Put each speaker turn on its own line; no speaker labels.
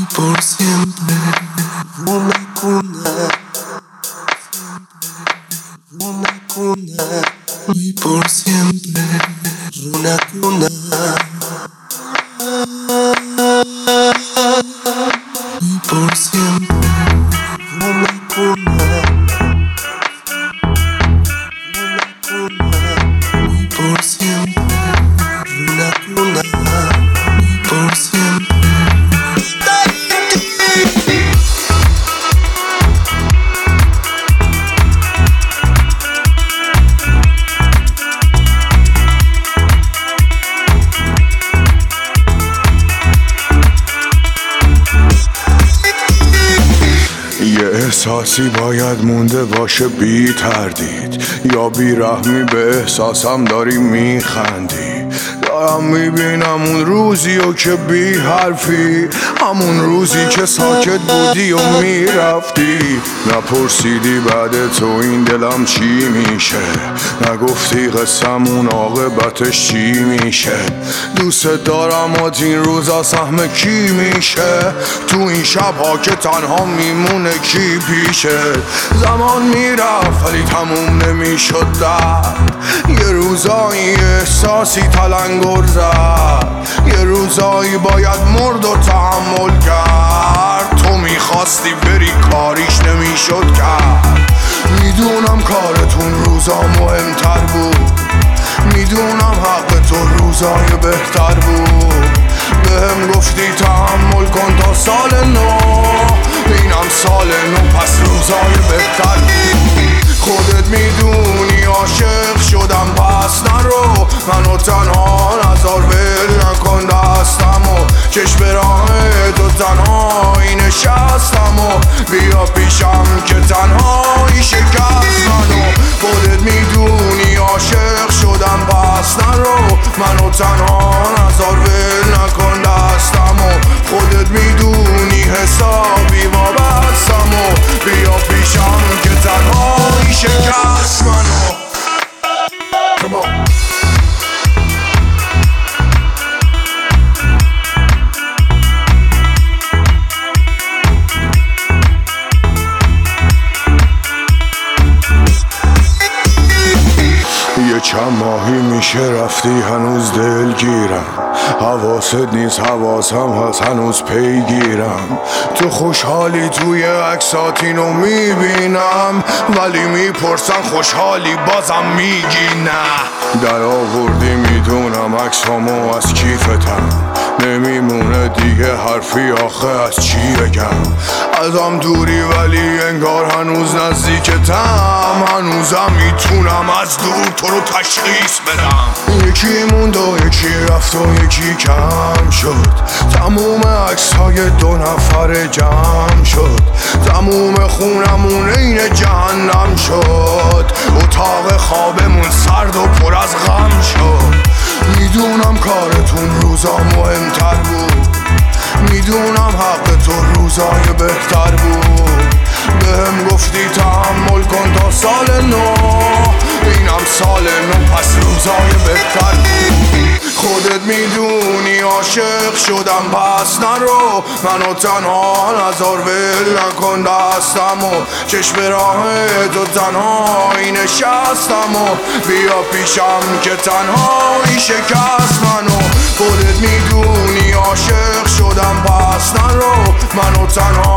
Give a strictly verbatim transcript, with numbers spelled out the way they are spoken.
por siempre, una cuna, una cuna, y por siempre, una cuna, y por siempre, una cuna, una cuna, y por siempre, una cuna, y por siempre.
احساسی باید مونده باشه بی تردید، یا بی رحمی به احساسم داری میخندی. دارم میبینم اون روزی و که بی حرفی، همون روزی که ساکت بودی و میرفتی. نپرسیدی بعد تو این دلم چی میشه، نگفتی قسمون عاقبتش چی میشه. دوست دارم و این روزا سهم کی میشه، تو این شبها که تنها میمونه کی پیشه. زمان میرفت ولی تموم نمیشد درد، یه روزایی احساسی تلنگر زد، یه روزایی باید مرد و تحمل کرد. تو میخواستی بری کاریش نمیشد کرد. میدونم کارتون روزا مهمتر بود، میدونم حق تو روزای بهتر بود. بهم گفتی تحمل کن تا سال نو، اینم سال نو پس روزای بهتر بود. خودت میدونی عاشق شدم پس نرو، منو تنها نذار ول نکن دستم و چشم راه تو تنهایی نشستم و بیا پیشم که تنهایی شکست منو. خودت میدونی عاشق شدم پس نرو، منو تنها نذار ول نکن دستم و خودت میدونی حسابی وابستم و بیا پیشم که تنهایی شکست منو. Come on. یه چند ماهی میشه رفتی هنوز دلگیرم، حواست نیست حواسم هست هنوز پیگیرم. تو خوشحالی توی عکسات اینو میبینم، ولی میپرسن خوشحالی بازم میگی نه. در آوردی میدونم عکسامو از کیفتم، نمیمونه دیگه حرفی آخه از چی بگم. ازم دوری ولی انگار هنوز نزدیکتم، هنوزم میتونم از دور تو رو تشخیص بدم. یکی موند و یکی رفت و یکی کم شد، تموم عکس های دو نفر جمع شد. تموم خونمون این جهنم شد، اتاق خوابمون سرد و پر از غم شد. میدونم کارتون روزا مهمتر بود، میدونم حق تو روزای بهتر بود. بهم گفتی تحمل کن تا سال نو، اینم سال نو پس روزای بهتر بود. خودت میدونی عاشق شدم پس نرو، منو تنها نذار ول نکن دستم و چشم راه تو تنهایی نشستم و بیا پیشم که تنهایی شکست منو. خودت میدونی عاشق شدم پس نرو، منو تنها